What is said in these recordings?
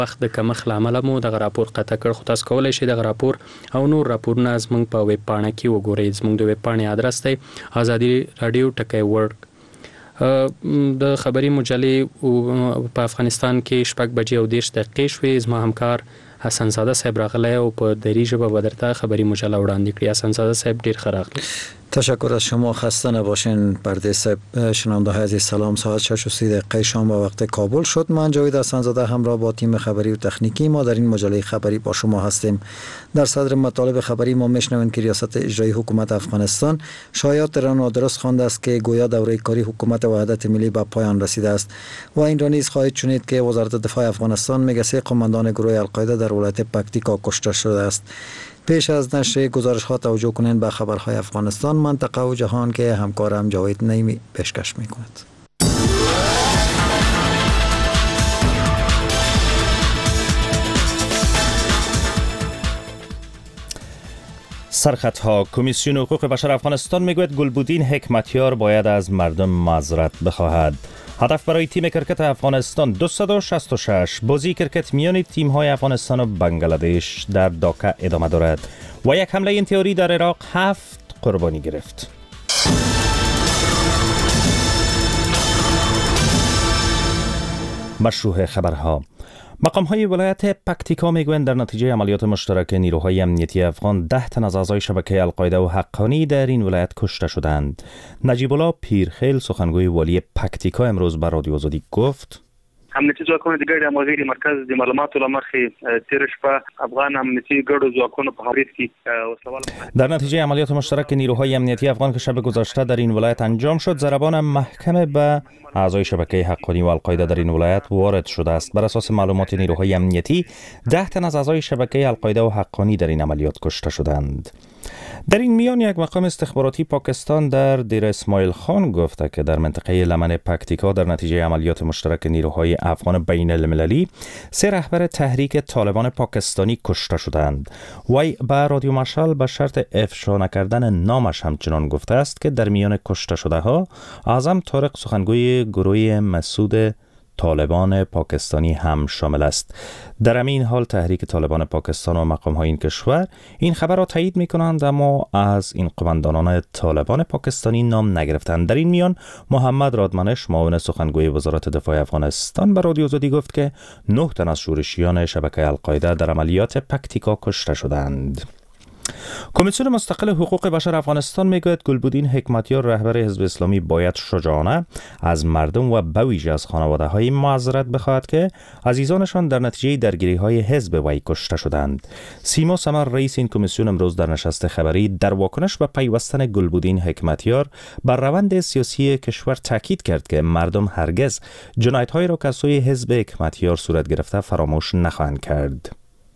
وخت د کمښت له امله مو دغه راپور قطع کړ، خو تاسو کولی شئ دغه راپور او نور راپورونه زموږ په ویب پاڼه کې وګورئ. زموږ د ویب پاڼې آدرس دی azadi.radio.org. د خبري مجلې په افغانستان کې 6:30 شوې. زما همکار حسن زاده صاحب راغلی او په دری ژبه به درته خبري مجله وړاندې کړي. حسن زاده صاحب ډیر ښه راغلی. تشکر از شما، خسته نباشین. پرده صاحب، شنونده های عزیز سلام. ساعت 6:30 شام به وقت کابل شد. من جاوید حسن‌زاده همراه با تیم خبری و تکنیکی ما در این مجله خبری با شما هستیم. در صدر مطالب خبری ما میشنویم که ریاست اجرایی حکومت افغانستان شایعات را نادرست خوانده است که گویا دوره کاری حکومت وحدت ملی به پایان رسیده است و این را نیز خواهید شنید که وزارت دفاع افغانستان میگه 3 قماندان گروه القاعده در ولایت پکتیکا کشته شده است. پیش از نشر گزارش ها توجه کنین به خبرهای افغانستان، منطقه و جهان که همکارم جاوید نعیمی پیشکش میکند. سرخطها. کمیسیون حقوق بشر افغانستان میگوید گلبودین حکمتیار باید از مردم معذرت بخواهد. هدف برای تیم کرکت افغانستان 266. بازی کرکت میان تیم‌های افغانستان و بنگلادش در داکا ادامه دارد و یک حمله انتحاری در عراق 7 قربانی گرفت. مشروع خبرها. مقام‌های ولایت پکتیکا میگویند در نتیجه عملیات مشترک نیروهای امنیتی افغان 10 تن از اعضای شبکه القاعده و حقانی در این ولایت کشته شدند. نجیب الله پیرخیل سخنگوی والی پکتیکا امروز به رادیو آزادی گفت: امنیتي ځواکونه د ګډ همغږي مرکز د معلوماتو لمخې تیر شپه افغان امنیتي ګډو ځواکونو په حریت کې در نتیجه عملیات مشترک نیروهای امنیتی افغان که شب گذشته در این ولایت انجام شد، ضربان محکم به اعضای شبکه حقانی و القاعده در این ولایت وارد شده است. بر اساس معلومات نیروهای امنیتی 10 تن از اعضای شبکه القاعده و حقانی در این عملیات کشته شدند. در این میان یک مقام استخباراتی پاکستان در دیر اسماعیل خان گفته که در منطقه لمن پکتیکا در نتیجه عملیات مشترک نیروهای افغان بین المللی 3 رهبر تحریک طالبان پاکستانی کشته شدند. وی به رادیو مشعل به شرط افشا نکردن نامش همچنان گفته است که در میان کشته شده ها اعظم طارق سخنگوی گروه مسعود طالبان پاکستانی هم شامل است. در همین حال تحریک طالبان پاکستان و مقام‌های این کشور این خبر را تایید می‌کنند، اما از این قماندانان طالبان پاکستانی نام نگرفتند. در این میان محمد رادمنش معاون سخنگوی وزارت دفاع افغانستان به رادیو آزادی گفت که 9 تن از شورشیان شبکه القاعده در عملیات پکتیکا کشته شدند. کمیسیون مستقل حقوق بشر افغانستان میگوید گلبودین حکمتیار رهبر حزب اسلامی باید شجاعانه از مردم و به ویژه از خانواده‌های معذرت بخواهد که عزیزانشان در نتیجه درگیری‌های حزب وی کشته شدند. سیما سمر رئیس این کمیسیون امروز در نشست خبری در واکنش به پیوستن گلبودین حکمتیار بر روند سیاسی کشور تاکید کرد که مردم هرگز جنایت‌هایی را که از سوی حزب حکمتیار صورت گرفته فراموش نخواهند کرد.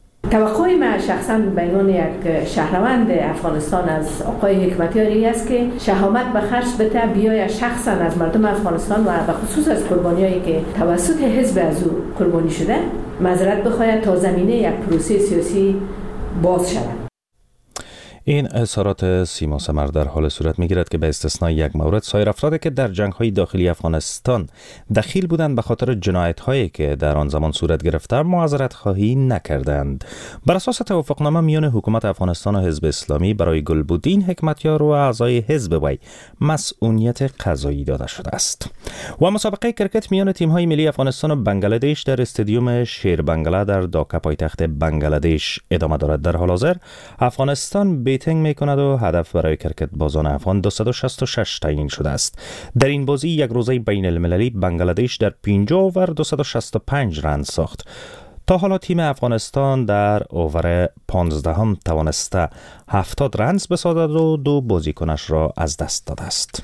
توقع من شخصا به عنوان یک شهروند افغانستان از آقای حکمتیاری است که شهامت به خرج بده، بیاید شخصا از مردم افغانستان و به خصوص از قربانیایی که توسط حزب از او قربانی شده معذرت بخواهد تا زمینه یک پروسه سیاسی باز شود. این اظهارات سیما سمر در حال صورت می‌گیرد که به استثنای یک مورد سایر افرادی که در جنگ‌های داخلی افغانستان دخیل بودند به خاطر جنایت‌هایی که در آن زمان صورت گرفته معذرت خواهی نکردند. بر اساس توافقنامه میان حکومت افغانستان و حزب اسلامی برای گلبودین حکمتیار و اعضای حزب وی مسئولیت قضایی داده شده است. و مسابقه کرکت میان تیم‌های ملی افغانستان و بنگلادش در استادیوم شیر بنگلا در داکا پایتخت بنگلادش ادامه دارد. در حال حاضر افغانستان بیتینگ میکند و هدف برای کرکت بازان افغان 266 تعیین شده است. در این بازی یک روزه بین المللی بنگلادش در 50 اوور 265 رن ساخت. تا حالا تیم افغانستان در اوور 15 توانسته 70 رنز بسازد و 2 بازیکنش را از دست داده است.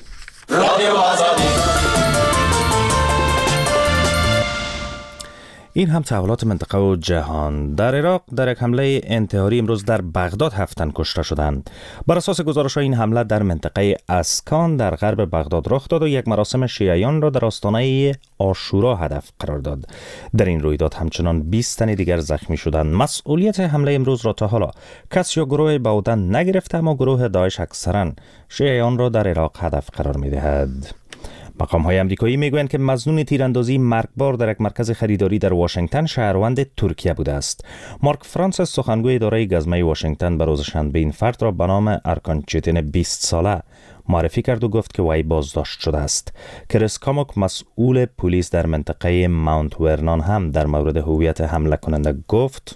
این هم تحولات منطقه و جهان. در عراق در یک حمله انتحاری امروز در بغداد 7 تن کشته شدند. بر اساس گزارش این حمله در منطقه اسکان در غرب بغداد رخ داد و یک مراسم شیعیان را در آستانه عاشورا هدف قرار داد. در این رویداد همچنان 20 تن دیگر زخمی شدند. مسئولیت حمله امروز را تا حالا کسی یا گروه به عهده نگرفته، اما گروه داعش اکثرا شیعیان را در عراق هدف قرار می‌دهد. مقام‌های آمریکایی میگویند که مظنون تیراندازی مرگبار در یک مرکز خریداری در واشنگتن شهروند ترکیه بوده است. مارک فرانسیس سخنگوی اداره گزمه واشنگتن به روز شنبه این فرد را به نام ارکان چتن 20 ساله معرفی کرد و گفت که وی بازداشت شده است. کریس کاموک مسئول پلیس در منطقه ماونت ورنان هم در مورد هویت حمله کننده گفت: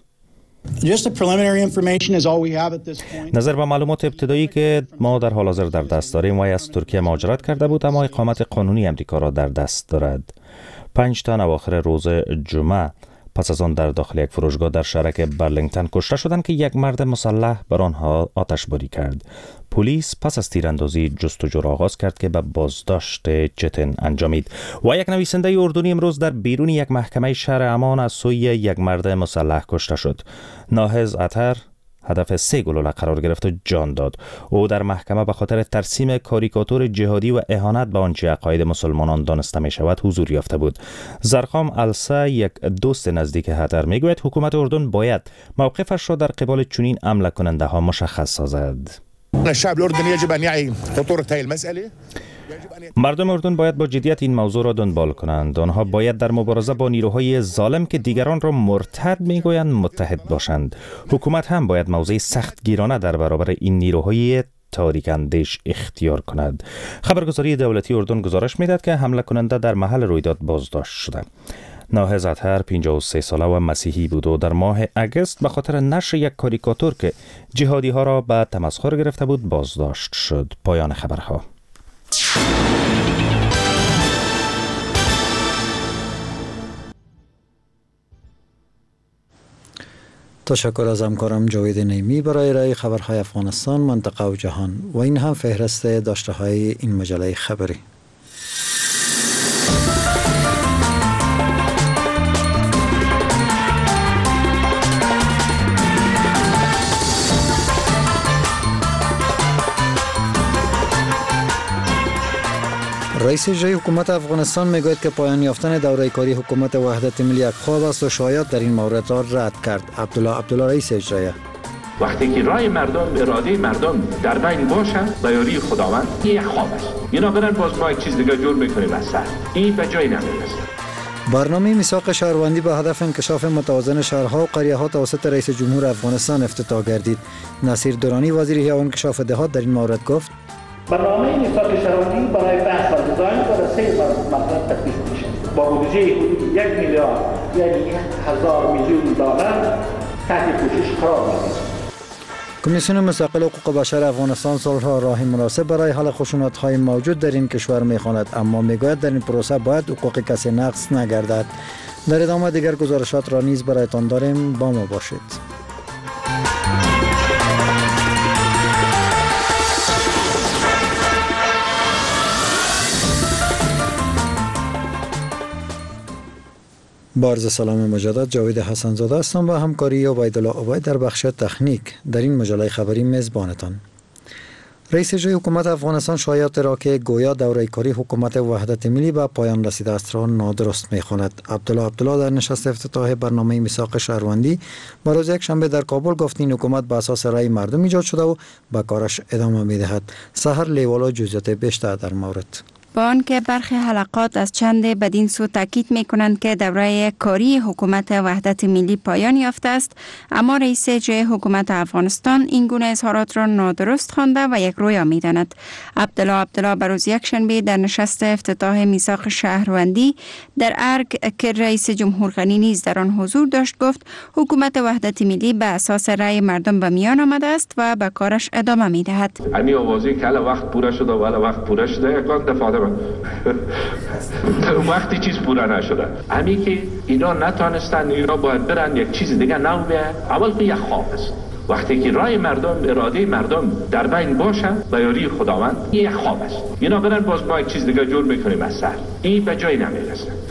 نظر به معلومات ابتدایی که ما در حال حاضر در دست داریم، وی از ترکیه مهاجرت کرده بود اما اقامت قانونی آمریکا را در دست دارد. 5 تن اواخر روز جمعه پس از آن در داخل یک فروشگاه در شهرک برلینگتن کشته شدند که یک مرد مسلح بر آنها آتشباری کرد. پلیس پس از تیراندازی جستجو را آغاز کرد که به بازداشت چتن انجامید. و یک نویسنده اردنی امروز در بیرون یک محکمه شهر عمان از سوی یک مرد مسلح کشته شد. ناهض عطر هدف 3 گلوله قرار گرفت و جان داد. او در محکمه به خاطر ترسیم کاریکاتور جهادی و اهانت به آنچه عقاید مسلمانان دانسته می شود حضور یافته بود. زرخام السا، یک دوست نزدیک هتر، می گوید حکومت اردن باید موقفش را در قبال چنین حمله کننده ها مشخص سازد. الشعب الاردني يجب ان يعي خطوره هذه المساله. مردم اردن باید با جدیت این موضوع را دنبال کنند. آنها باید در مبارزه با نیروهای ظالم که دیگران را مرتد میگویند متحد باشند. حکومت هم باید موضع سخت گیرانه در برابر این نیروهای تاریک اندیش اختیار کند. خبرگزاری دولتی اردن گزارش میداد که حمله کننده در محل رویداد بازداشت شده. ناهض عطر 53 ساله و مسیحی بود و در ماه اگست به خاطر نشر یک کاریکاتور که جهادی ها را به تمسخر گرفته بود بازداشت شد. پایان خبرها. تشکر از همکارم جاوید نیمی برای ارائه خبرهای افغانستان، منطقه و جهان. و این هم فهرست داشته های این مجله خبری. رئیس جمهوری حکومت افغانستان میگوید که پایان یافتن دوره کاری حکومت وحدت ملی یک خواب است و شاید در این مورد را رد کرد. عبدالله رئیس اجرایی: وقتی که رای مردم، اراده مردم در بین باشه به یاری خداوند، این یک خواب است. اینا برن باز ما یک چیز دیگه جور میکنیم از سر. این به جای نمیرسه. برنامه میثاق شهروندی به هدف انکشاف متوازن شهرها و قریه ها توسط رئیس جمهور افغانستان افتتاح گردید. نصیر درانی وزیر حیوان انکشاف دهات در این مورد گفت: برنامه میثاق شهروندی برای بحث و دیزاین و 3 مقصد تطبیق میشه. با بودجه 1 میلیارد یعنی 1000 میلیون دلار تحت پوشش قرار میگیرد. کمیسیون مستقل حقوق بشر افغانستان صلح راه مناسب برای حل خشونت‌های موجود در این کشور می‌خواند، اما میگوید در این پروسه باید حقوق کسی نقض نگردد. در ادامه دیگر گزارشات را نیز برایتان داریم، با ما باشید. بارز سلام مجدد، جاوید حسن‌زاده هستم با همکاری عبیدالله عبید در بخش تکنیک. در این مجله خبری میزبانتان. رئیس جمهوری حکومت افغانستان شایعات را که گویا دوره کاری حکومت وحدت ملی به پایان رسیده است را نادرست می‌خواند. عبدالله در نشست افتتاح برنامه میثاق شهروندی با روز یکشنبه در کابل گفت این حکومت به اساس رأی مردم ایجاد شده و به کارش ادامه می‌دهد. سحر لیوالا جزئیات بیشتر در مورد. با آنکه برخی حلقات از چند بدین سو تاکید می‌کنند که دوره کاری حکومت وحدت ملی پایان یافته است، اما رئیس جمهوری حکومت افغانستان این گونه اظهارات را نادرست خوانده و یک رویا می‌داند. عبدالله بر روز یکشنبه در نشست افتتاح میثاق شهروندی در ارگ که رئیس جمهور غنی نیز در آن حضور داشت گفت حکومت وحدت ملی به اساس رأی مردم به میان آمده است و به کارش ادامه می‌دهد. امی آوازی که وقت پوره شده و وقت پوره شده یکان دفعه وقتی چیز پورا نشده، همی که اینا نتانستن، اینا باید برن یک چیز دیگه نو بیه. اول که یک خواب است. وقتی که رای مردم، اراده مردم در بین باشه به یاری خداوند، این یک خواب است. اینا برن باز ما یک چیز دیگه جور میکنیم از سر. این به جای نمیرسه.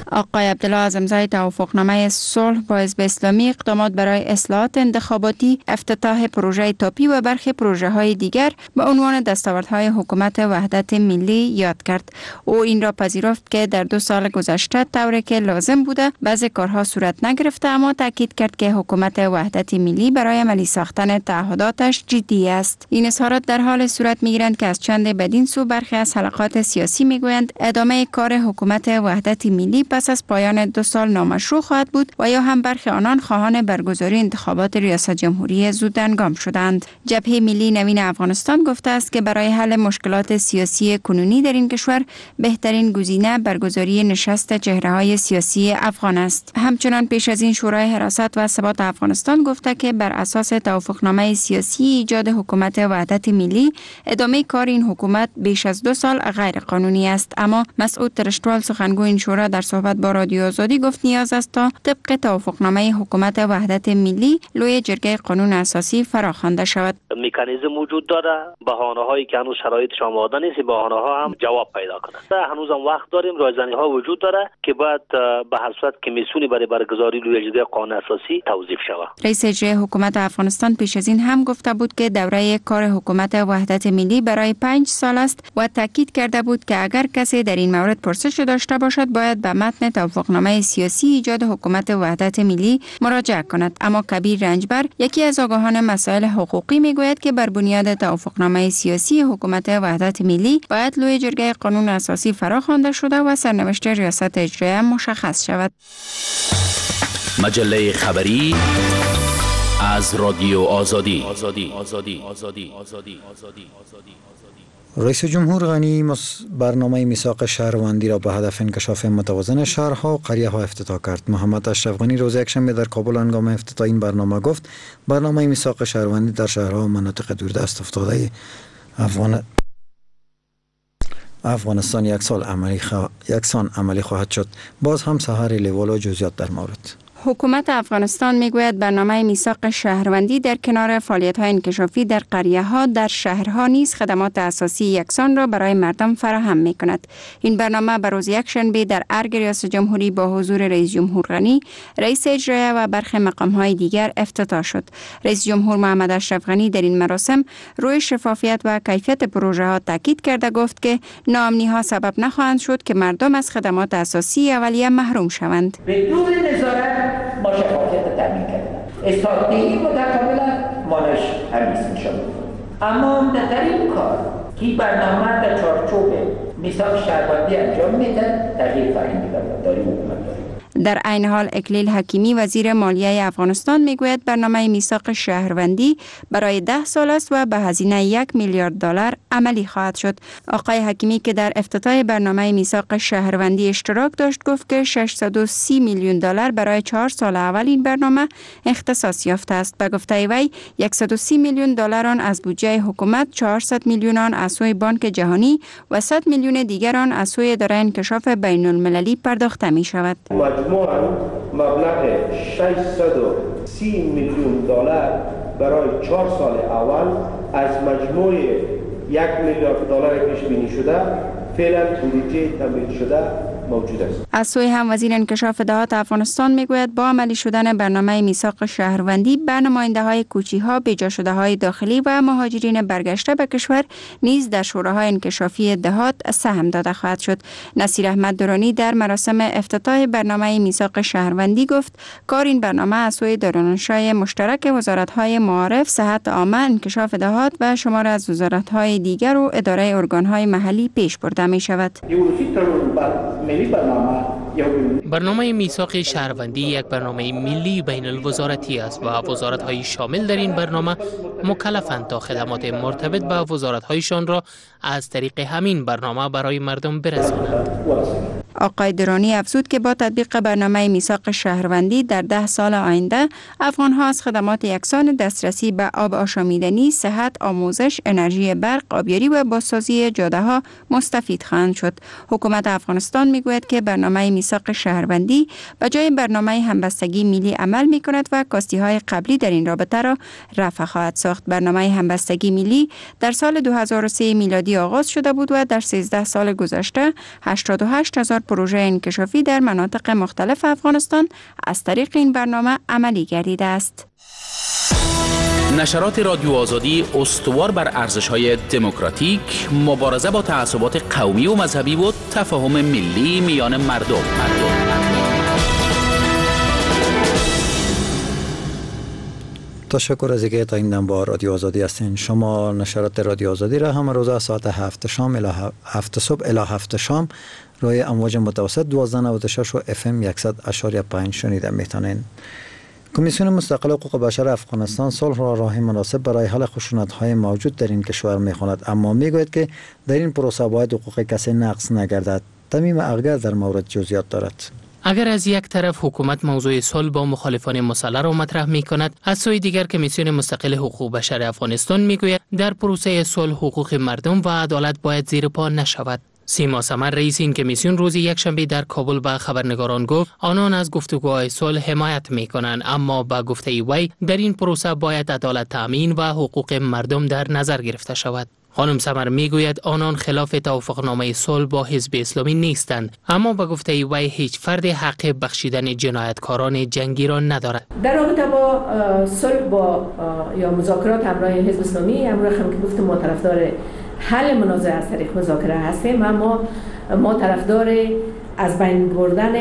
آقای عبدالله از امضای توافقنامه صلح با حزب اسلامی اقدامات برای اصلاحات انتخاباتی، افتتاح پروژه تاپی و برخی پروژه های دیگر به عنوان دستاوردهای حکومت وحدت ملی یاد کرد. او این را پذیرفت که در 2 سال گذشته طوری که لازم بوده بعضی کارها صورت نگرفته، اما تاکید کرد که حکومت وحدت ملی برای عملی ساختن تعهداتش جدی است. این اظهارات در حال صورت می‌گیرند که از چند بدین سو برخی از حلقات سیاسی میگویند ادامه کار حکومت وحدت ملی پس از پایان 2 سال نامشروع خواهد بود و یا هم برخی آنان خواهان برگزاری انتخابات ریاست جمهوری زودهنگام شدند. جبهه ملی نوین افغانستان گفته است که برای حل مشکلات سیاسی کنونی در این کشور بهترین گزینه برگزاری نشست چهره‌های سیاسی افغان است. همچنان پیش از این شورای حراست و ثبات افغانستان گفته که بر اساس توافقنامه سیاسی ایجاد حکومت وحدت ملی ادامه کار این حکومت بیش از 2 سال غیر قانونی است. اما مسعود ترشتوال سخنگو این شورا در صحبت با رادیو آزادی گفت نیاز است تا طبق توافقنامه حکومت وحدت ملی لوی جرگه قانون اساسی فراخوانده شود. مکانیزم وجود داره، بهانه‌هایی که هنوز شرایطش آماده نیست، بهانه‌ها هم جواب پیدا کنه. هنوز هم وقت داریم، رایزنی‌ها وجود داره که باید به هر صورت کمیسیونی برای برگزاری لوی جرگه قانون اساسی توظیف شود. رئیس اجرایی حکومت افغانستان پیش از این هم گفته بود که دوره کار حکومت وحدت ملی برای 5 سال است و تاکید کرده بود که اگر کسی در این مورد پرسش داشته باشد باید به متن توافقنامه سیاسی ایجاد حکومت وحدت ملی مراجعه کند. اما کبیر رنجبر، یکی از آگاهان مسائل حقوقی، میگوید که بر بنیاد توافقنامه سیاسی حکومت وحدت ملی باید لوی جرگه قانون اساسی فراخوانده شده و سرنوشت ریاست اجرایی مشخص شود. مجله خبری از رادیو آزادی. رئیس جمهور غنی برنامه میثاق شهروندی را به هدف انکشاف متوازن شهرها و قریه ها افتتاح کرد. محمد اشرف غنی روز یکشنبه در کابل هنگام افتتاح این برنامه گفت برنامه میثاق شهروندی در شهرها و مناطق دوردست افتاده افغانستان یکسان عملی خواهد شد. باز هم سحر لیوال و جزئیات در مورد. حکومت افغانستان میگوید برنامه میثاق شهروندی در کنار فعالیت‌های انکشافی در قریه‌ها در شهرها نیز خدمات اساسی یکسان را برای مردم فراهم می‌کند. این برنامه بر روز یکشنبه در ارگ ریاست جمهوری با حضور رئیس جمهور غنی، رئیس اجرایی و برخی مقام‌های دیگر افتتاح شد. رئیس جمهور محمد اشرف غنی در این مراسم روی شفافیت و کیفیت پروژه‌ها تاکید کرده گفت که ناامنی‌ها سبب نخواهند شد که مردم از خدمات اساسی اولیه محروم شوند. بدون نظارت ما شفافیت تامین کردیم. استراتژی متکاملا مالش همیشه میشه. اما در این کار که برنامه در چارچوب میثاق شهروندی انجام میده تغییر فرهنگی داره حکومت داره. در عین حال اکلیل حکیمی وزیر مالیه افغانستان میگوید برنامه میثاق شهروندی برای 10 سال است و به هزینه 1 میلیارد دلار عملی خواهد شد. آقای حکیمی که در افتتاح برنامه میثاق شهروندی اشتراک داشت گفت که 630 میلیون دلار برای 4 سال اول این برنامه اختصاص یافته است. به گفته وی 130 میلیون دلار آن از بودجه حکومت، 400 میلیون آن از سوی بانک جهانی و 100 میلیون دیگر آن از سوی اداره انکشاف بین المللی پرداخته می شود. مجموعاً مبلغ 630 میلیون دلار برای 4 سال اول از مجموع 1 میلیارد دلار پیش بینی شده فعلا بودجه تمدید شده موجود است. از سوی هم وزیر انکشاف دهات افغانستان میگوید با عملی شدن برنامه میثاق شهروندی به نماینده‌های کوچی‌ها، بجا شده‌های داخلی و مهاجرین برگشته به کشور نیز در شوراهای انکشافی دهات سهم داده خواهد شد. نصیر احمد درانی در مراسم افتتاح برنامه میثاق شهروندی گفت کار این برنامه از سوی دارالانشای مشترک وزارت‌های معارف، صحت عامه، انکشاف دهات و شمار از وزارت‌های دیگر و اداره ارگان‌های محلی پیش برده می‌شود. برنامه میثاق شهروندی یک برنامه ملی بین الوزارتی است و وزارت‌های شامل در این برنامه مکلفند تا خدمات مرتبط به وزارت‌هایشان را از طریق همین برنامه برای مردم برسانند. آقای درانی افزود که با تطبیق برنامه میثاق شهروندی در 10 سال آینده افغان‌ها از خدمات یکسان دسترسی به آب آشامیدنی، صحت، آموزش، انرژی برق، آبیاری و بازسازی جاده‌ها مستفید خواهند شد. حکومت افغانستان میگوید که برنامه میثاق شهروندی به جای برنامه همبستگی ملی عمل می‌کند و کاستی‌های قبلی در این رابطه را رفع خواهد ساخت. برنامه همبستگی ملی در سال 2003 میلادی آغاز شده بود و در 13 سال گذشته 88,000 پروژه انکشافی در مناطق مختلف افغانستان از طریق این برنامه عملی گردیده است. نشرات رادیو آزادی استوار بر ارزش‌های دموکراتیک، مبارزه با تعصبات قومی و مذهبی و تفاهم ملی میان مردم. تشکر از اینکه تا این دم با رادیو آزادی هستین. شما نشرات رادیو آزادی را همه روز ساعت 7 شام الی 7 صبح الی 7 شام روی امواج متوسط 1296 و FM 100.5 شنیده میتونین. کمیسیون مستقل حقوق بشر افغانستان صلح را راه مناسب برای حل خشونت‌های موجود در این کشور می‌خواند، اما میگوید که در این پروسه باید حقوق کسی نقض نگردد. تمیم اغگر در مورد جزئیات دارد. اگر از یک طرف حکومت موضوع صلح با مخالفان مسلح را مطرح می کند، از سوی دیگر کمیسیون مستقل حقوق بشر افغانستان می گوید در پروسه صلح حقوق مردم و عدالت باید زیر پا نشود. سیما سمر رئیس این کمیسیون روز یکشنبه در کابل به خبرنگاران گفت آنان از گفتگوهای صلح حمایت می کنند، اما با گفته وی در این پروسه باید عدالت تامین و حقوق مردم در نظر گرفته شود. خانم سمر میگوید آنان خلاف توافقنامه صلح با حزب اسلامی نیستند، اما به گفته وی هیچ فرد حق بخشیدن جنایتکاران جنگی را ندارد. در رابطه با صلح با یا مذاکرات همراه حزب اسلامی، امروز هم که گفتم ما طرفدار حل منازعه از طریق مذاکره هستیم، اما ما طرفدار از بین بردن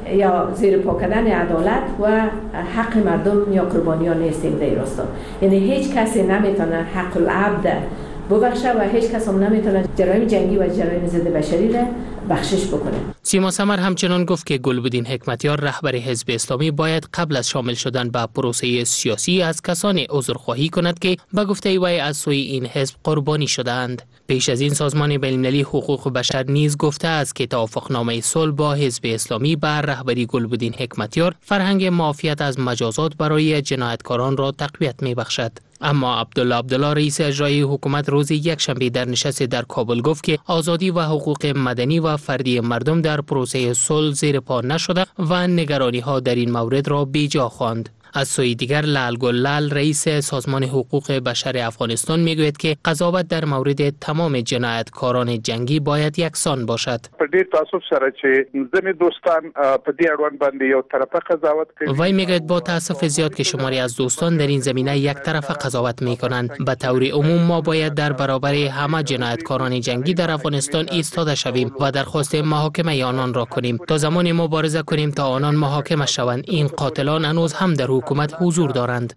یا زیر پا کردن عدالت و حق مردم یا قربانیان نیستیم در راستا. یعنی هیچ کسی نمیتونه حق العبد ببخشه و هیچ کس هم نمیتونه جرایم جنگی و جرایم ضد بشری را بخشش بکنه. سیما سمر همچنان گفت که گلبدین حکمتیار رهبر حزب اسلامی باید قبل از شامل شدن به پروسه سیاسی از کسانی عذرخواهی کند که به گفته وی از سوی این حزب قربانی شده‌اند. پیش از این سازمان بین‌المللی حقوق بشر نیز گفته است که توافقنامه صلح با حزب اسلامی بر رهبری گلبدین حکمتیار فرهنگ معافیت از مجازات برای جنایتکاران را تقویت می‌بخشد. اما عبدالله رئیس اجرایی حکومت روز یکشنبه در نشست در کابل گفت که آزادی و حقوق مدنی و فردی مردم در پروسه صلح زیر پا نشده و نگرانی‌ها در این مورد را بیجا خواند. از سوی دیگر لال گلال رئیس سازمان حقوق بشر افغانستان میگوید که قضاوت در مورد تمام جنایتکاران جنگی باید یکسان باشد. په ډیر تاسف سره چې زموږ دوستان په دې اړوند باندې یو طرفه قضاوت کوي. وی میگوید با تاسف زیاد که شماری از دوستان در این زمینه یک طرفه قضاوت میکنند. به طور عموم ما باید در برابر همه جنایتکاران جنگی در افغانستان ایستاده شویم و درخواست محاکمه آنان را کنیم تا زمانی مبارزه کنیم تا آنان محاکمه شوند. این قاتلان هنوز هم در حکومت حضور دارند.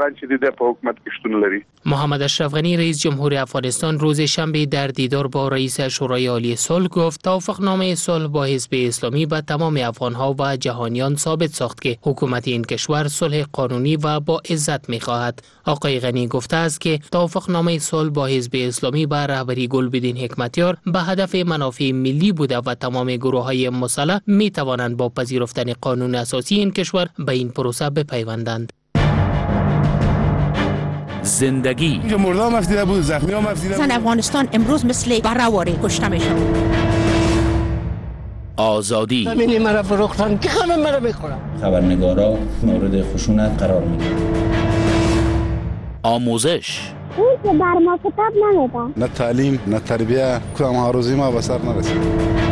محمد اشرف غنی رئیس جمهور افغانستان روز شنبه در دیدار با رئیس شورای عالی صلح گفت توافقنامه صلح با حزب اسلامی به تمام افغانها و جهانیان ثابت ساخت که حکومت این کشور صلح قانونی و با عزت می‌خواهد. آقای غنی گفته است که توافقنامه صلح با حزب اسلامی به رهبری گلبدین حکمتیار به هدف منافع ملی بوده و تمام گروه‌های مسلح می‌توانند با پذیرفتن قانون اساسی این کشور به این پروسه بپیوندند. زندگی مردم مفیده بود، زخمی ها مفیده بود. افغانستان امروز مثل برآوری کشته میشه. آزادی همین مرا فروختن که همه مرا میخورن. خبرنگارا مورد خشونت قرار میگیرن. آموزش اون که بر ما کتاب نمیدن. نه تعلیم، نه تربیه، کدام آرزوی ما به سر نرسید.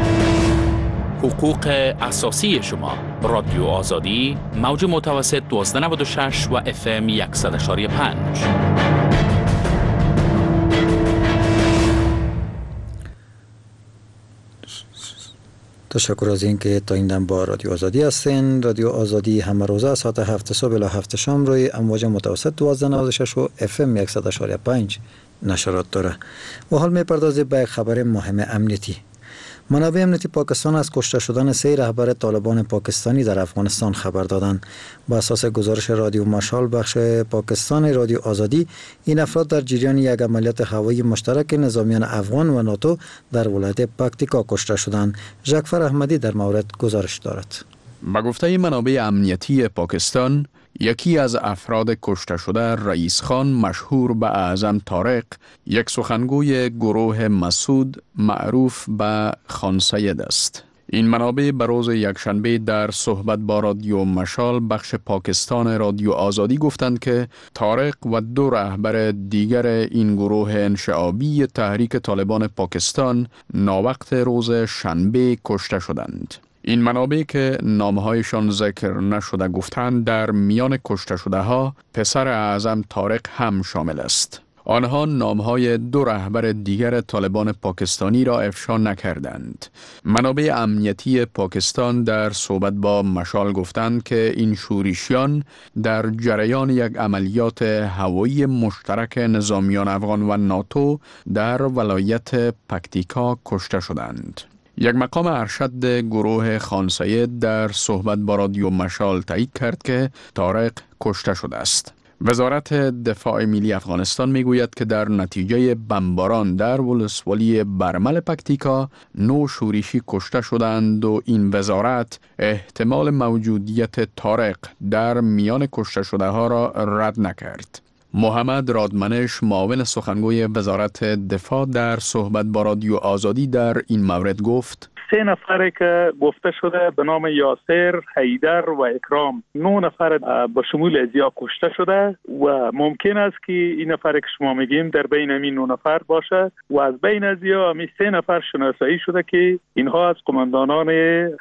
حقوق اساسی شما. رادیو آزادی موج متوسط 1296 و FM 100.5. تشکر از اینکه تا این دم با رادیو آزادی هستین. رادیو آزادی همه روزه ساعت 7 صبح الی 7 شام روی امواج متوسط 1296 و FM 100.5 نشرات داره. و حال میپردازیم به خبر مهم امنیتی. منابع امنیتی پاکستان از کشته شدن 3 رهبر طالبان پاکستانی در افغانستان خبر دادند. بر اساس گزارش رادیو مشال بخش پاکستان رادیو آزادی، این افراد در جریان یک عملیات هوایی مشترک نظامیان افغان و ناتو در ولایت پکتیکا کشته شدند. جعفر احمدی در مورد گزارش دارد. به گفته منابع امنیتی پاکستان، یکی از افراد کشته شده رئیس خان مشهور به اعظم طارق، یک سخنگوی گروه مسعود معروف به خان سید است. این منابع به روز یکشنبه در صحبت با رادیو مشال بخش پاکستان رادیو آزادی گفتند که طارق و 2 رهبر دیگر این گروه انشعابی تحریک طالبان پاکستان ناوقت روز شنبه کشته شدند. این منابع که نامهایشان ذکر نشده گفتند در میان کشته شده ها پسر اعظم طارق هم شامل است. آنها نامهای 2 رهبر دیگر طالبان پاکستانی را افشا نکردند. منابع امنیتی پاکستان در صحبت با مشال گفتند که این شورشیان در جریان یک عملیات هوایی مشترک نظامیان افغان و ناتو در ولایت پکتیکا کشته شدند. یک مقام ارشد گروه خان سید در صحبت با رادیو مشال تایید کرد که طارق کشته شده است. وزارت دفاع ملی افغانستان میگوید که در نتیجه بمباران در ولسوالی برمل پکتیکا 9 شورشی کشته شدند و این وزارت احتمال موجودیت طارق در میان کشته شده ها را رد نکرد. محمد رادمنش معاون سخنگوی وزارت دفاع در صحبت با رادیو آزادی در این مورد گفت 3 نفر که گفته شده به نام یاسر، حیدر و اکرام، 9 نفر به شمول ازیا کشته شده و ممکن است که این نفر که شما میگیم در بین همین 9 نفر باشه و از بین ازیا همین 3 نفر شناسایی شده که اینها از قماندانان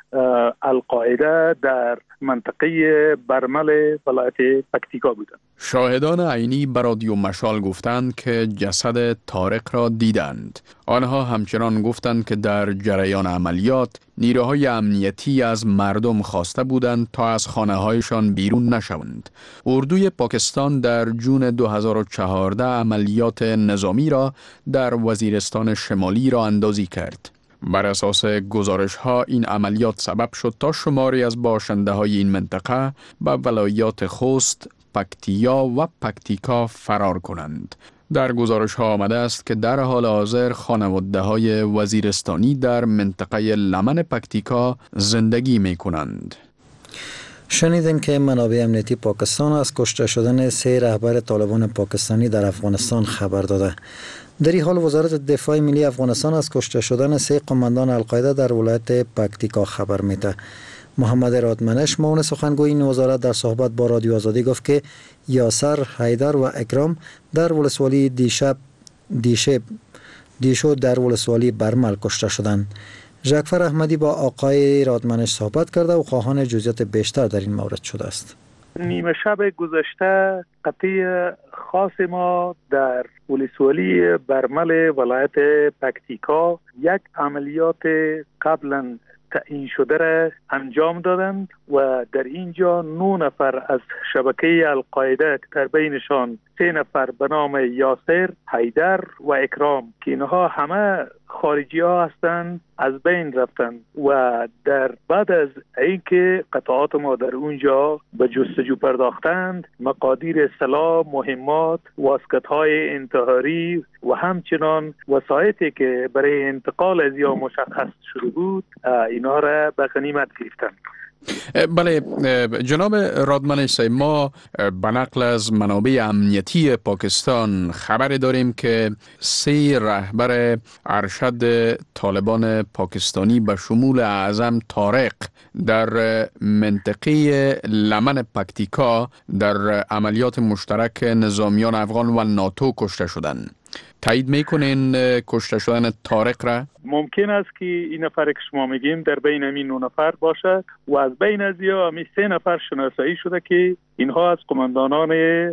القاعده در منطقه برمل ولایت پکتیکا بودند. شاهدان عینی به رادیو مشال گفتند که جسد طارق را دیدند. آنها همچنان گفتند که در جریان عملیات نیروهای امنیتی از مردم خواسته بودند تا از خانه‌هایشان بیرون نشوند. اردوی پاکستان در جون 2014 عملیات نظامی را در وزیرستان شمالی را اندازی کرد. بر اساس گزارش ها این عملیات سبب شد تا شماری از باشنده های این منطقه به ولایات خوست، پکتیا و پکتیکا فرار کنند. در گزارش ها آمده است که در حال حاضر خانواده های وزیرستانی در منطقه لمن پکتیکا زندگی می کنند. شنیدین که منابع امنیتی پاکستان از کشته شدن 3 رهبر طالبان پاکستانی در افغانستان خبر داده. در این حال وزارت دفاع ملی افغانستان از کشته شدن 3 قماندان القاعده در ولایت پکتیکا خبر میده. محمد رادمنش معاون سخنگوی این وزارت در صحبت با رادیو آزادی گفت که یاسر، حیدر و اکرام در ولسوالی دیشو در ولسوالی برمل کشته شدند. ژکفر احمدی با آقای رادمنش صحبت کرده و خواهان جزئیات بیشتر در این مورد شده است. نیمه شب گذشته قطعی خاص ما در ولسوالی برمل ولایت پکتیکا یک عملیات قبلا تعیین شده را انجام دادند و در اینجا 9 نفر از شبکه القاعده که در بینشان 3 نفر به نام یاسر، حیدر و اکرام که اینها همه خارجی ها هستند از بین رفتند و در بعد از اینکه قطعات ما در اونجا به جستجو پرداختند مقادیر سلاح، مهمات، واسکت های انتحاری و همچنان وسایطی که برای انتقال از یا مشخص شده بود اینا را به غنیمت گرفتند. بله جناب رادمنش، ما به نقل از منابع امنیتی پاکستان خبر داریم که 3 رهبر ارشد طالبان پاکستانی به شمول اعظم طارق در منطقه لمن پکتیکا در عملیات مشترک نظامیان افغان و ناتو کشته شدند. تایید میکنین کشته شدن طارق را؟ ممکن است که این نفر که شما میگیم در بین همین 9 نفر باشه و از بین از یا همین 3 نفر شناسایی شده که اینها از قماندانان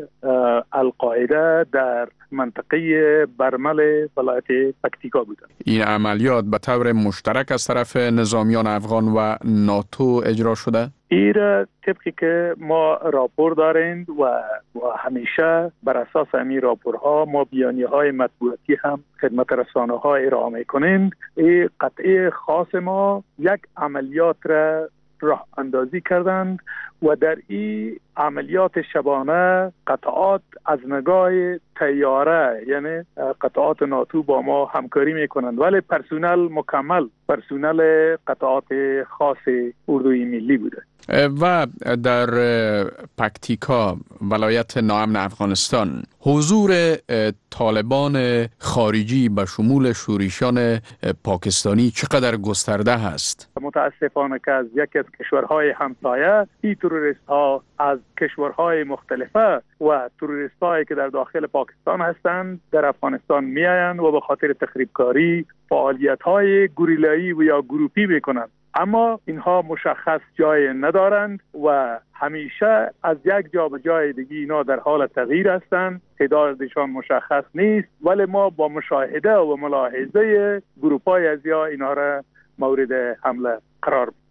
القاعده در منطقه برمل ولایت پکتیکا بودند. این عملیات به طور مشترک از طرف نظامیان افغان و ناتو اجرا شده؟ این طبقی که ما راپور دارند و همیشه بر اساس همین راپورها ما بیانیه‌های مطبوعاتی هم خدمت رسانه‌ها ارائه می‌کنند. این قطعه خاص ما یک عملیات را راه اندازی کردند و در این عملیات شبانه قطعات از نگاه طیاره یعنی قطعات ناتو با ما همکاری میکنند ولی پرسونل مکمل پرسونل قطعات خاص اردوی ملی بوده. و در پکتیکا ولایت ناامن افغانستان حضور طالبان خارجی به شمول شورشیان پاکستانی چقدر گسترده هست؟ متاسفانه که از یکی از کشورهای همسایه این تروریست ها از کشورهای مختلفه و تروریست هایی که در داخل پاکستان هستند در افغانستان می آیند و به خاطر تخریبکاری فعالیت های گوریلایی و یا گروپی میکنند. اما اینها مشخص جای ندارند و همیشه از یک جا به جای دیگه اینا در حال تغییر هستند. تعدادشان مشخص نیست، ولی ما با مشاهده و ملاحظه گروپ‌های از یا اینا را مورد حمله قرار بدیم.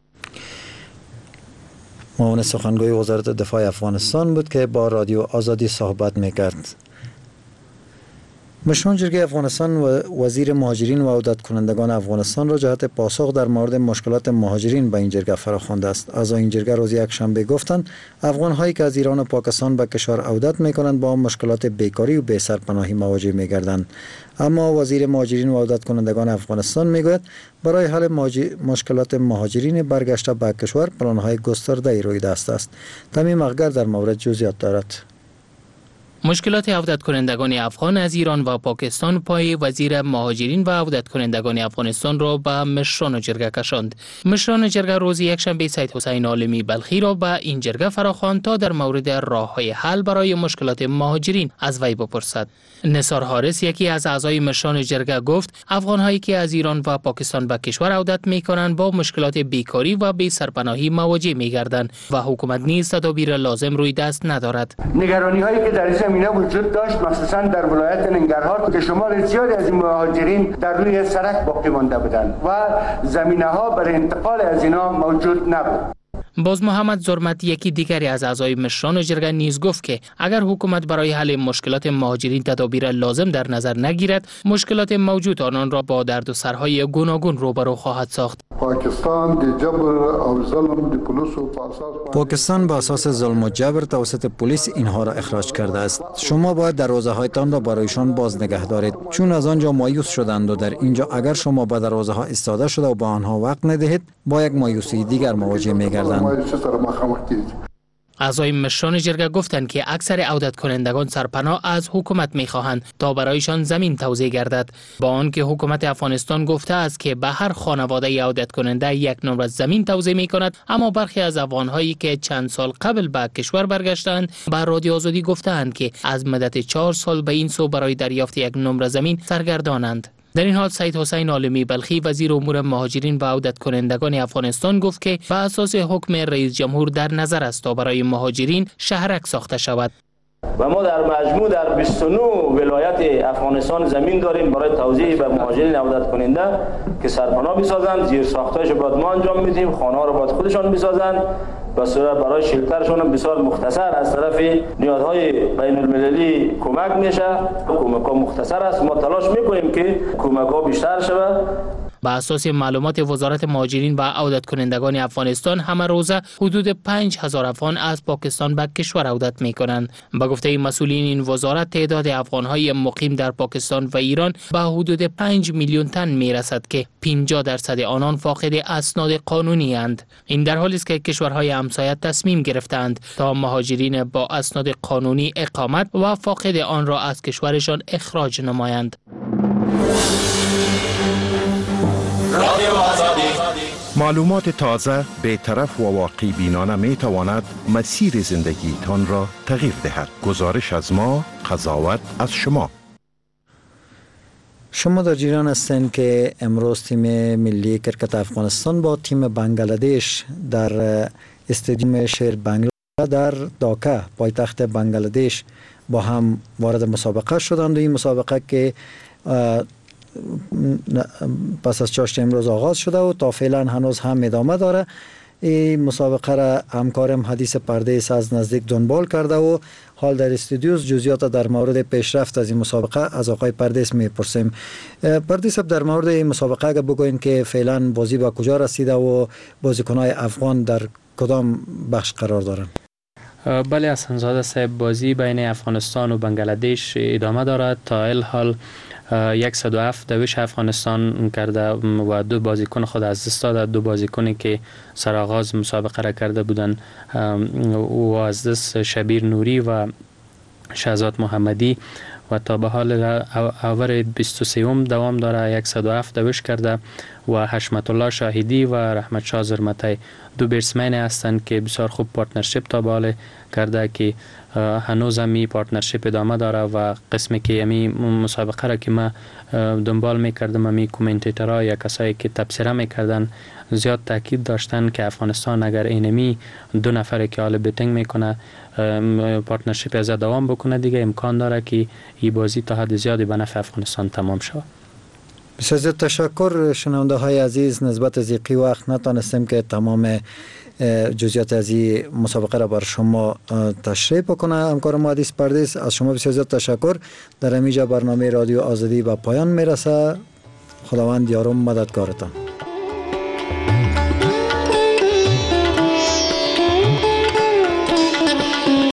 معاون سخنگوی وزارت دفاع افغانستان بود که با رادیو آزادی صحبت میکرد. مشران جرگه افغانستان و وزیر مهاجرین و عودت کنندگان افغانستان را جهت پاسخ در مورد مشکلات مهاجرین به این جرگه فراخوانده است. اعضای این جرگه روز یکشنبه گفتند افغان هایی که از ایران و پاکستان به کشور عودت میکنند با مشکلات بیکاری و بی سرپناهی مواجه میگردند. اما وزیر مهاجرین و عودت کنندگان افغانستان میگوید برای حل مشکلات مهاجرین برگشته به کشور پلان های گسترده ای روی دست است. تمیم اخگر در مورد جزئیات دارد. مشکلات عودت کنندگان افغان از ایران و پاکستان پای وزیر مهاجرین و عودت کنندگان افغانستان را به مشران جرگه کشاند. مشران جرگه روز یکشنبه سید حسین عالمی بلخی را به این جرگه فراخواند تا در مورد راه‌های حل برای مشکلات مهاجرین از وی بپرسد. نثار حارس یکی از اعضای مشران جرگه گفت افغان‌هایی که از ایران و پاکستان به کشور عودت می‌کنند با مشکلات بیکاری و بی سرپناهی مواجه می‌گردند و حکومت نیز تدابیر لازم روی دست ندارد. نگرانی‌هایی که در زمینه وجود داشت مخصوصا در ولایت ننگرهار که شمال زیادی از این مهاجرین در روی سرک باقی مانده بودند و زمینه‌ها برای انتقال از اینا موجود نبود. باز محمد زرمت یکی دیگری از اعضای مشران جرگه نیز گفت که اگر حکومت برای حل مشکلات مهاجرین تدابیر لازم در نظر نگیرد مشکلات موجود آنان را با دردسرهای گوناگون روبرو خواهد ساخت. پاکستان به اساس ظلم و جبر توسط پلیس اینها را اخراج کرده است. شما باید دروازه هایتان را برایشان باز نگه دارید، چون از آنجا مایوس شدند و در اینجا اگر شما به دروازه ها ایستاده شده و به آنها وقت ندهید با یک مایوسی دیگر مواجه می‌گردند. اعضای مشران جرگه گفتند که اکثر عودت کنندگان سرپناه از حکومت می‌خواهند تا برایشان زمین توزیع گردد، با آنکه حکومت افغانستان گفته است که به هر خانواده عودت کننده یک نمره زمین توزیع می‌کند. اما برخی از افغان‌هایی که چند سال قبل به کشور برگشتند به رادیو آزادی گفتند که از مدت 4 سال به این سو برای دریافت یک نمره زمین سرگردانند. در این حال سید حسین عالمی بلخی وزیر امور مهاجرین و عودت کنندگان افغانستان گفت که به اساس حکم رئیس جمهور در نظر است تا برای مهاجرین شهرک ساخته شود. و ما در مجموع در 29 ولایت افغانستان زمین داریم برای توزیع به مهاجرین عودت کننده که سرپناه بسازند. زیر ساختایش باید ما انجام میدیم، خانه ها رو باید خودشان بسازند. به صورت برای شلترشون هم بسیار مختصر از طرف نیازهای بین المللی کمک میشه. کمک ها مختصر است، ما تلاش میکنیم که کمک ها بیشتر شود. با اساس معلومات وزارت مهاجرین و عودت کنندگان افغانستان همه روزه حدود 5000 افغان از پاکستان به کشور عودت می کنند. با گفته مسئولین این وزارت تعداد افغان‌های مقیم در پاکستان و ایران به حدود 5 میلیون تن می رسد که 50% آنان فاقد اسناد قانونی اند. این در حالی است که کشورهای همسایه تصمیم گرفتند تا مهاجرین با اسناد قانونی اقامت و فاقد آن را از کشورشان اخراج نمایند. معلومات تازه، بی‌طرف و واقعی بینانه می تواند مسیر زندگی تان را تغییر دهد. گزارش از ما، قضاوت از شما. شما در جریان هستند که امروز تیم ملی کرکت افغانستان با تیم بنگلادش در استادیوم شیر بنگلا در داکا پایتخت بنگلادش با هم وارد مسابقه شدند و این مسابقه که پس از چاشت امروز آغاز شده و تا فعلا هنوز هم ادامه داره. این مسابقه را همکارم حدیث پردیس از نزدیک دنبال کرده و حال در استودیوز جزئیات در مورد پیشرفت از این مسابقه از آقای پردیس میپرسیم. پردیس در مورد این مسابقه اگه بگوین که فعلا بازی به کجا رسیده و بازیکن‌های افغان در کدام بخش قرار دارن؟ بله حسن زاده صاحب، بازی بین افغانستان و بنگلادش ادامه دارد. تا الحال 107 دوش افغانستان کرده و 2 بازیکن خود از دست داده. 2 بازیکنی که سرآغاز مسابقه را کرده بودند و از دست شبیر نوری و شهزاد محمدی و تا به حال آور 23 دوام داره. 107 دوش کرده و حشمت الله شاهدی و رحمت شاه زرمتی 2 بیتسمن هستند که بسیار خوب پارتنرشیپ تا به حال کرده که هنوز هم پارتنرشیپ ادامه داره و قسمی که امی مسابقه را که ما دنبال میکردم امی کومنتیترها یا کسایی که تبصره میکردن زیاد تاکید داشتن که افغانستان اگر اینمی 2 نفر که حال بیتینگ میکنه پارتنرشیپ از دوام بکنه دیگه امکان داره که این بازی تا حد زیادی به نفع افغانستان تمام شود. بسیار زیاد تشکر شنونده های عزیز. نسبت از این وقت نتانستیم که تمام جزئیات از این مسابقه را بر شما تشریح بکنه. همکار ما حدیث پردیس از شما بسیار زیاد تشکر. در اینجا برنامه رادیو آزادی به پایان میرسه. خداوند یارم مددگارتان.